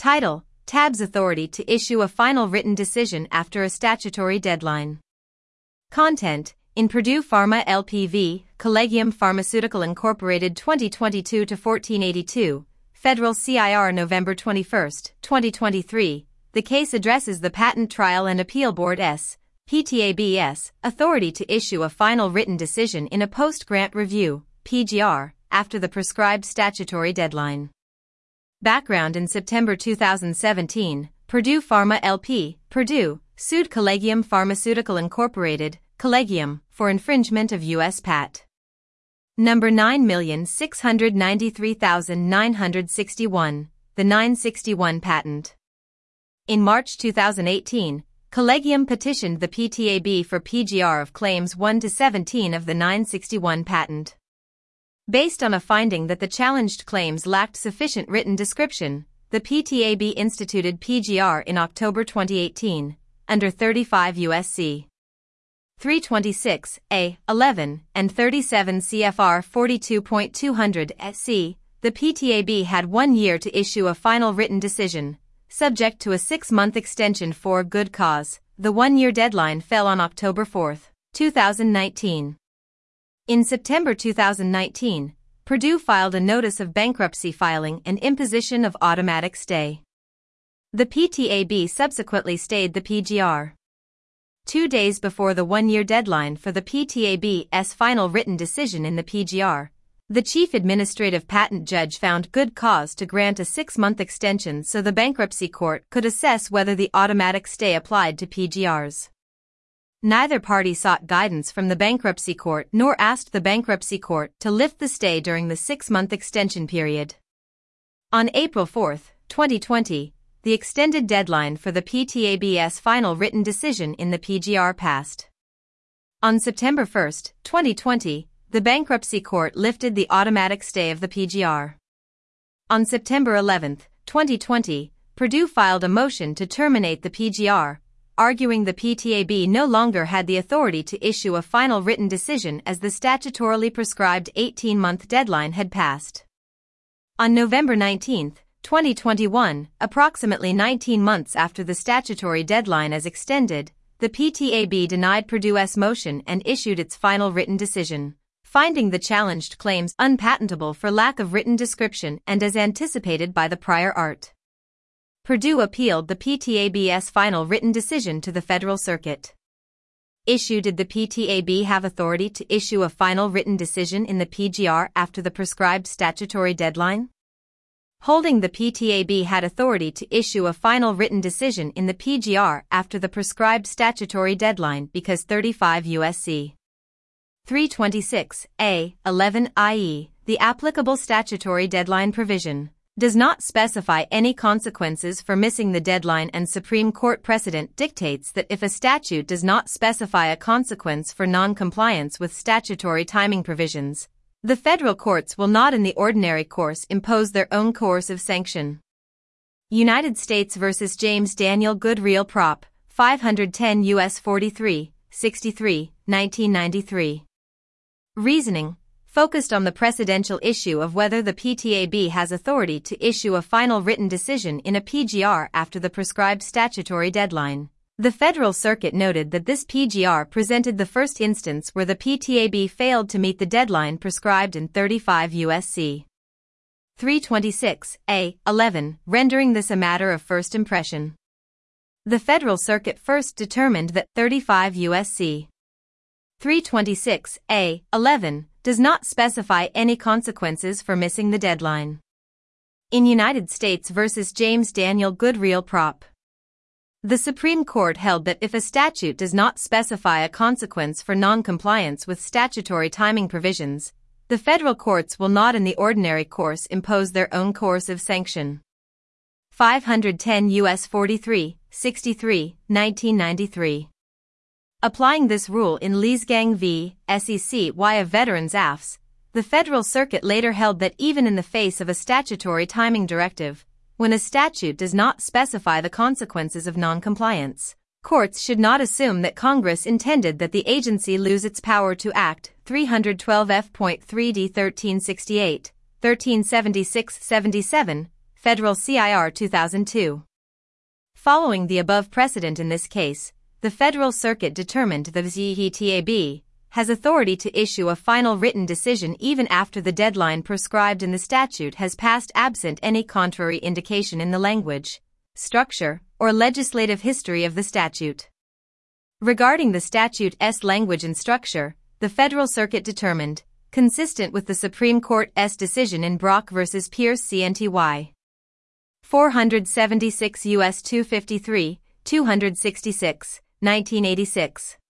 Title: TAB's authority to issue a final written decision after a statutory deadline. Content: in Purdue Pharma LPV, Collegium Pharmaceutical Incorporated 2022-1482, Federal CIR November 21, 2023, the case addresses the Patent Trial and Appeal Board PTAB's authority to issue a final written decision in a post-grant review, PGR, after the prescribed statutory deadline. Background: in September 2017, Purdue Pharma LP, Purdue, sued Collegium Pharmaceutical Incorporated, Collegium, for infringement of U.S. Patent No. 9,693,961, the 961 patent. In March 2018, Collegium petitioned the PTAB for PGR of claims 1 to 17 of the 961 patent. Based on a finding that the challenged claims lacked sufficient written description, the PTAB instituted PGR in October 2018, under 35 U.S.C. 326(a)(11) and 37 CFR 42.200 SC. The PTAB had 1 year to issue a final written decision, subject to a 6-month extension for good cause. The 1-year deadline fell on October 4, 2019. In September 2019, Purdue filed a notice of bankruptcy filing and imposition of automatic stay. The PTAB subsequently stayed the PGR. 2 days before the 1-year deadline for the PTAB's final written decision in the PGR, the Chief Administrative Patent Judge found good cause to grant a 6-month extension so the bankruptcy court could assess whether the automatic stay applied to PGRs. Neither party sought guidance from the bankruptcy court nor asked the bankruptcy court to lift the stay during the 6-month extension period. On April 4, 2020, the extended deadline for the PTAB's final written decision in the PGR passed. On September 1, 2020, the bankruptcy court lifted the automatic stay of the PGR. On September 11, 2020, Purdue filed a motion to terminate the PGR, arguing the PTAB no longer had the authority to issue a final written decision as the statutorily prescribed 18-month deadline had passed. On November 19, 2021, approximately 19 months after the statutory deadline as extended, the PTAB denied Purdue's motion and issued its final written decision, finding the challenged claims unpatentable for lack of written description and as anticipated by the prior art. Purdue appealed the PTAB's final written decision to the Federal Circuit. Did the PTAB have authority to issue a final written decision in the PGR after the prescribed statutory deadline? Holding the PTAB had authority to issue a final written decision in the PGR after the prescribed statutory deadline because 35 U.S.C. 326(a)(11), i.e., the applicable statutory deadline provision, does not specify any consequences for missing the deadline, and Supreme Court precedent dictates that if a statute does not specify a consequence for non-compliance with statutory timing provisions, the federal courts will not in the ordinary course impose their own coercive sanction. United States v. James Daniel Goodreal Prop. 510 U.S. 43, 63, 1993. Reasoning: focused on the precedential issue of whether the PTAB has authority to issue a final written decision in a PGR after the prescribed statutory deadline. The Federal Circuit noted that this PGR presented the first instance where the PTAB failed to meet the deadline prescribed in 35 U.S.C. 326(a)(11), rendering this a matter of first impression. The Federal Circuit first determined that 35 U.S.C. 326(a)(11) does not specify any consequences for missing the deadline. In United States v. James Daniel Goodreal Prop. The Supreme Court held that if a statute does not specify a consequence for non-compliance with statutory timing provisions, the federal courts will not in the ordinary course impose their own coercive sanction. 510 U.S. 43, 63, 1993. Applying this rule in Leesgang v. SEC via Veterans Affs, the Federal Circuit later held that even in the face of a statutory timing directive, when a statute does not specify the consequences of non-compliance, courts should not assume that Congress intended that the agency lose its power to act. 312 F.3d 1368, 1376-77, Federal CIR 2002. Following the above precedent in this case, the Federal Circuit determined the PTAB has authority to issue a final written decision even after the deadline prescribed in the statute has passed absent any contrary indication in the language, structure, or legislative history of the statute. Regarding the statute's language and structure, the Federal Circuit determined, consistent with the Supreme Court's decision in Brock v. Pierce CNTY 476 U.S. 253, 266, 1986.